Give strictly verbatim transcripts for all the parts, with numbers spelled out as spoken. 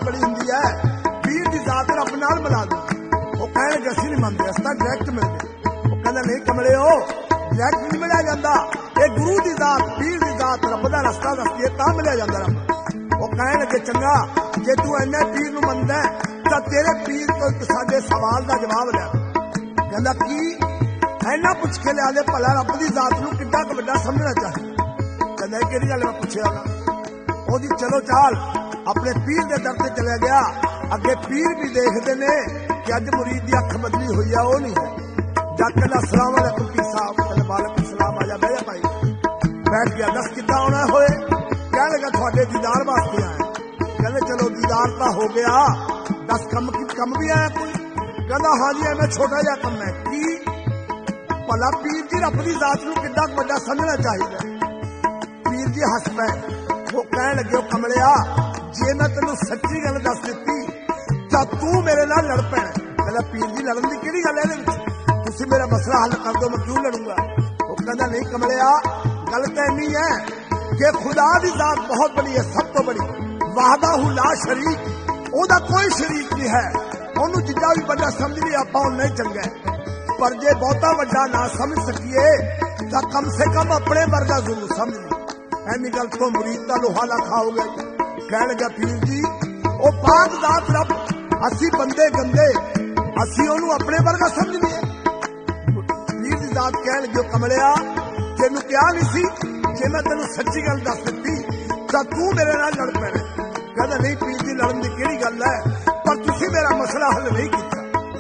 बड़ी होंगी है, पीर की जात रब नाल मिला दो। वो कह लगे असीं नहीं मनते, असीं तां डायरैक्ट मिलते। वो कहंदा नहीं कमले हो, डायरैक्ट नहीं मिलिया जाता, ये गुरु की जात पीर की जात रब का रस्ता दसदी है तां मिलिया जाता रब। वो कह लगे चंगा जे तू इन्ने पीर नूं मनदा तां तेरे पीर तो एक साडे सवाल का जवाब ले। कहंदा की इन्ना पुछ के लिया दे भला रब की जात नूं किड्डा क वड्डा समझना चाहिए। कहंदा किहड़ी गल मैं पुछया ना, ओदी चलो चाल अपने पीर के दर से चले गया। अगे पीर भी देखते ने कि अज मुरीद की अख बदली हुई है, वो नहीं है। जब कहना सलाम अलैकुम पीर साहब, कहते वालेकुम सलाम, आ जा बह जा भाई। बैठ गया, दस कितना आना होए? कह लगा थोड़े दीदार वास्ते आए। कहते चलो दीदार तो हो गया, दस कम कम भी आया कोई? कहता हाँ जी मैं छोटा जहा कम है की भला पीर जी रब की जात नूं किड्डा वड्डा समझना चाहिए। पीर जी हस पे, वो कह लगे कमलिया जे मैं तेन सच्ची गल दस दी तो तू मेरे नाल लड़ पैना। कहता पीर जी लड़न की किहड़ी गल है, तुसीं मेरा मसला हल कर दो, मैं क्यों लड़ूंगा? वो कहता नहीं कमलिया गल तो इन्नी है कि खुदा की जात बहुत बड़ी है, सब तो बड़ी, वाहदाहु ला शरीक, ओदा कोई शरीक नहीं है। ओनू जिद्दा भी बड़ा समझ ली आपां उन्ना ही चंगा है, पर जे बहुता वड्डा ना समझ सकीए तो कम से कम अपने वर्गा जरूर समझ ली। ऐनी गल तो मुरीद का लोहा ला खाओगे। कह लगा पीर जी वो पाक जात रब, असी बंदे गंदे, असी ओनू अपने वर्गा समझ लिए। पीर की जात कह लगे कमलिया तेनू क्या नहीं सी, जे मैं तेनू सच्ची गल दस दी तो तू मेरे नाल लड़ पैना। कहता नहीं पीर जी लड़न की किहड़ी गल है, पर तुसीं मेरा मसला हल नहीं किया।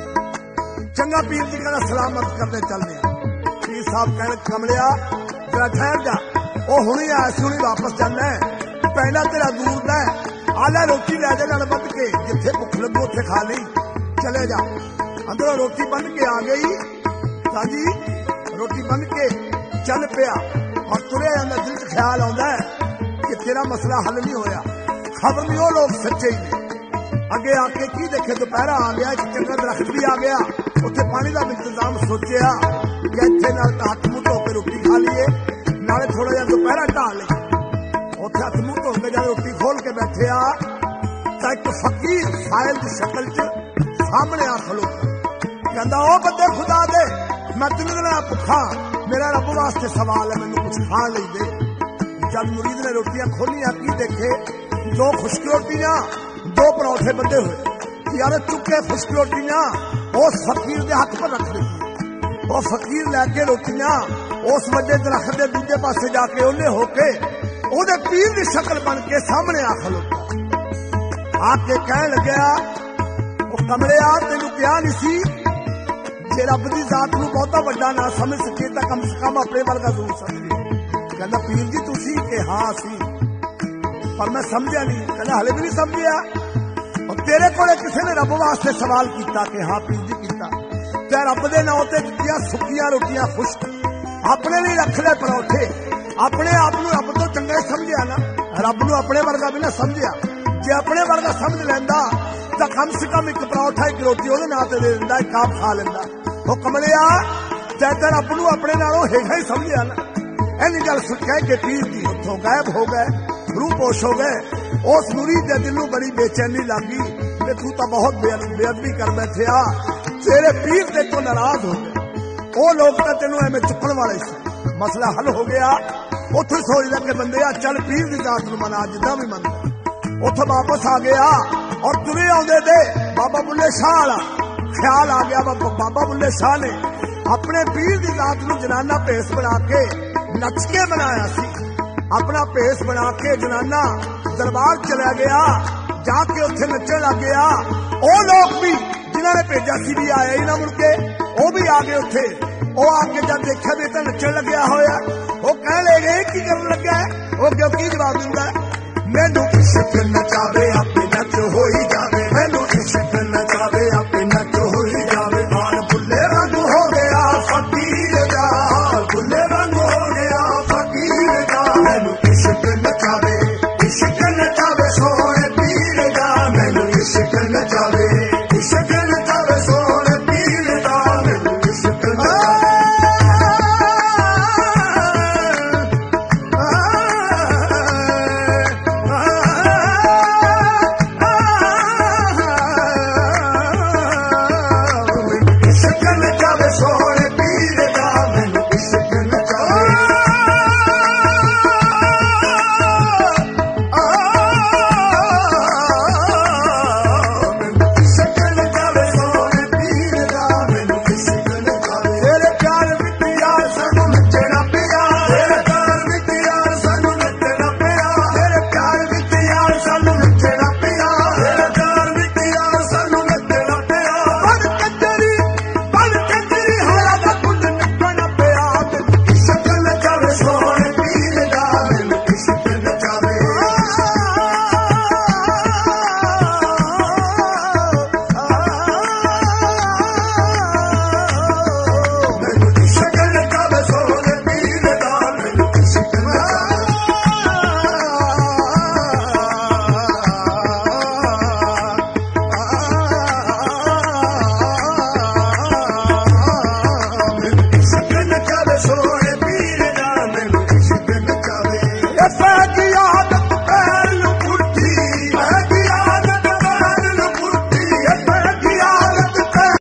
चंगा पीर जी कहना सलामत करने चलने। पीर साहब कह कमलिया जरा ठहर जा, वो हुणी आया सी, हुणी वापस जाना है, पहला तेरा दूर दा आला रोटी लै जा नाल बंध के, जिथे भुख लगो उथे खा ली, चले जा। अंदरों रोटी बन के आ गई, साजी रोटी बन के चल पिया और तुरे जांदा। दिल च ख्याल आउंदा है कि तेरा मसला हल नहीं होया, खबर नहीं वो लोग सच्चे ही ने। अगे आके की देखे दोपहरा आ गया, एक चंगा दरख्त भी आ गया, उत्थे पानी का इंतजाम सोचिया कि इत्थे नाल हाथ मुंह धो के रोटी खा लीए, नाले थोड़ा जिहा दोपहरा ढाल ली। उत्थे हथ मुंह धो के जब रोटी खोल के बैठे आ तो एक फकीर साहिल की शक्ल च सामने आ खलोता। कहंदा ओ बंदे खुदा दे, मैं तीन दिन भुखा, मेरा रब वास्ते सवाल है, मैनू कुछ खाण लई दे। जब मुरीद ने रोटियां खोलियां की देखे दो खुश्क रोटियां, दो परौठे बंधे हुए। यार चुके खुश्क रोटियां उस फकीर के हथ पर रख दी। वो फकीर लैके रोटियां उस वड्डे दरख्त के दूजे पासे जाके ओले होके ओदे पीर की शक्ल बन के सामने आ खलोता। आके कह लग्या वो कमलिया तेनू क्या नहीं सी, जे रब की जात नूं बहुता वड्डा ना समझ सके तो कम से कम अपने वर्गा जरूर समझिए। कहंदा पीर जी तुसी के हाँ सी, पर मैं समझा नहीं। कहंदा हले भी नहीं समझिया, और तेरे कोले किसी ने रब वास्ते सवाल किया कि हाँ पीर जी किया, ते रब दे नाम ते दित्तियां सुक्कियां रोटियां खुश्क, अपने लिए रख ले परौठे, अपने आप नूं रब तो चंगा ही समझिया ना, रब नूं अपने वर्गा भी ना समझिया। जे अपने वर्गा समझ लैंदा तो कम से कम एक परौठा एक रोटी ओदे नाम ते दे दिंदा, एक आप खा लैंदा। वो कमलिया ते ते रब नूं अपने नालों हेठा ही समझिया ना। इन्नी गल सुन के पीर जी उत्थों गायब हो गए, रूपोश हो गए। उस मुरीद के दिल नूं बड़ी बेचैनी लगी कि तू तो बहुत बेअदबी कर बैठे आ, तेरे पीर ते तो नाराज हो गए। वो लोग तो तेनों एवं चुकन वाले से, मसला हल हो गया। उथे सोचदा कि बंदे आ चल पीर की जात नूं मना जिद्दां भी मनदा। उथे वापस आ गया और तुरे आउंदे दे बाबा बुल्ले शाह वाला ख्याल आ गया। बाबा बुल्ले शाह ने अपने पीर की जात नूं जनाना भेस बना के नच के बनाया सी। अपना भेस बना के जनाना दरबार चला गया, जाके उथे नचन लग गया। वो लोग भी जिन्होंने भेजा सी भी आए ही ना मुड़ के, वो भी आ गए उथे। वो आके जब देखा भी तो नचन लग्या होया, वो कह ले गए की करन लग्या है, वो क्यों की जवाब दिंदा है, मैनू इश्क नचावे।